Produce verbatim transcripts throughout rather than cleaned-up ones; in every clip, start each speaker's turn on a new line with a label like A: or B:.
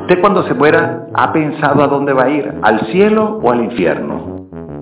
A: ¿Usted cuando se muera ha pensado a dónde va a ir? ¿Al cielo o al infierno?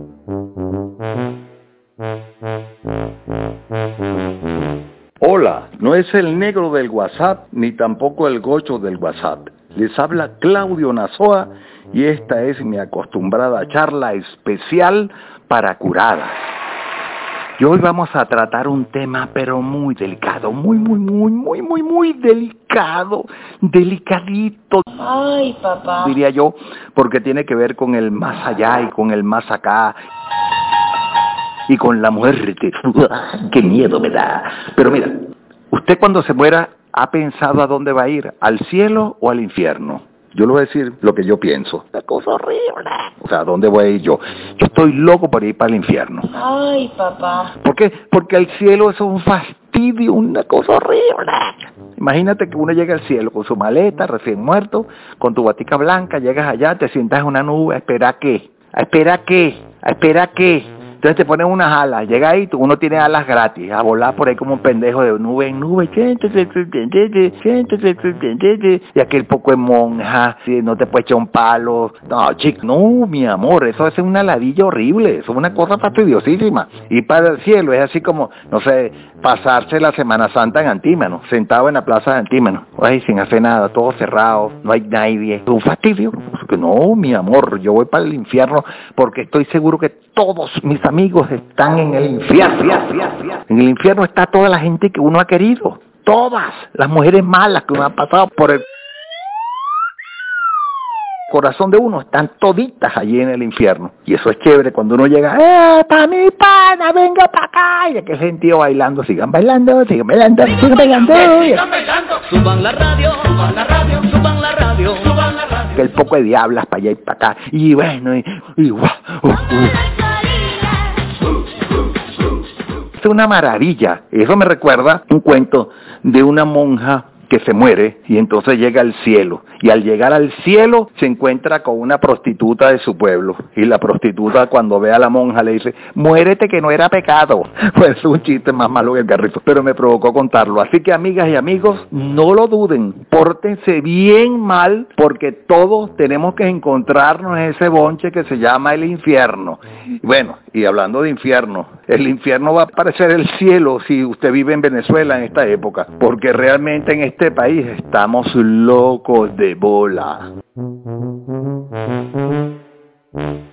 A: Hola, no es el negro del WhatsApp, ni tampoco el gocho del WhatsApp. Les habla Claudio Nazoa y esta es mi acostumbrada charla especial para curadas. Y hoy vamos a tratar un tema pero muy delicado, muy, muy, muy, muy, muy, muy delicado, delicadito.
B: Ay, papá.
A: Diría yo, porque tiene que ver con el más allá y con el más acá. Y con la muerte. ¡Qué miedo me da! Pero mira, usted cuando se muera, ¿ha pensado a dónde va a ir? ¿Al cielo o al infierno? Yo le voy a decir lo que yo pienso. Una cosa horrible. O sea, ¿a dónde voy a ir yo? Yo estoy loco por ir para el infierno.
B: Ay, papá.
A: ¿Por qué? Porque el cielo es un fastidio, una cosa horrible. Imagínate que uno llega al cielo con su maleta, recién muerto, con tu batica blanca, llegas allá, te sientas en una nube, ¿a esperar qué? ¿A esperar qué? ¿A esperar qué? Entonces te ponen unas alas, llega ahí, uno tiene alas gratis, a volar por ahí como un pendejo de nube en nube, y aquel poco de monja, si no te puede echar un palo, no chico, no mi amor, eso es una ladilla horrible, eso es una cosa fastidiosísima, y para el cielo es así como, no sé, pasarse la Semana Santa en Antímano, sentado en la plaza de Antímano, ahí sin hacer nada, todo cerrado, no hay nadie, es un fastidio, no mi amor, yo voy para el infierno porque estoy seguro que todos mis amigos están en el infierno. En el infierno está toda la gente que uno ha querido. Todas las mujeres malas que uno ha pasado por el corazón de uno, están toditas allí en el infierno. Y eso es chévere cuando uno llega, ¡eh, pa' mi pana, venga para acá! Y aquel gentío bailando, sigan bailando, sigan bailando, sigan bailando.
C: Sigan bailando, suban la radio, suban la radio, suban la radio, suban la radio.
A: Que el poco de diablas para allá y para acá. Y bueno, y, y guau, uh, uh. Es una maravilla. Eso me recuerda un cuento de una monja que se muere y entonces llega al cielo. Y al llegar al cielo se encuentra con una prostituta de su pueblo. Y la prostituta cuando ve a la monja le dice, muérete que no era pecado. Pues es un chiste más malo que el carrito, pero me provocó contarlo. Así que amigas y amigos, no lo duden. Pórtense bien mal porque todos tenemos que encontrarnos en ese bonche que se llama el infierno. Bueno, y hablando de infierno, el infierno va a parecer el cielo si usted vive en Venezuela en esta época. Porque realmente en este país estamos locos de bola.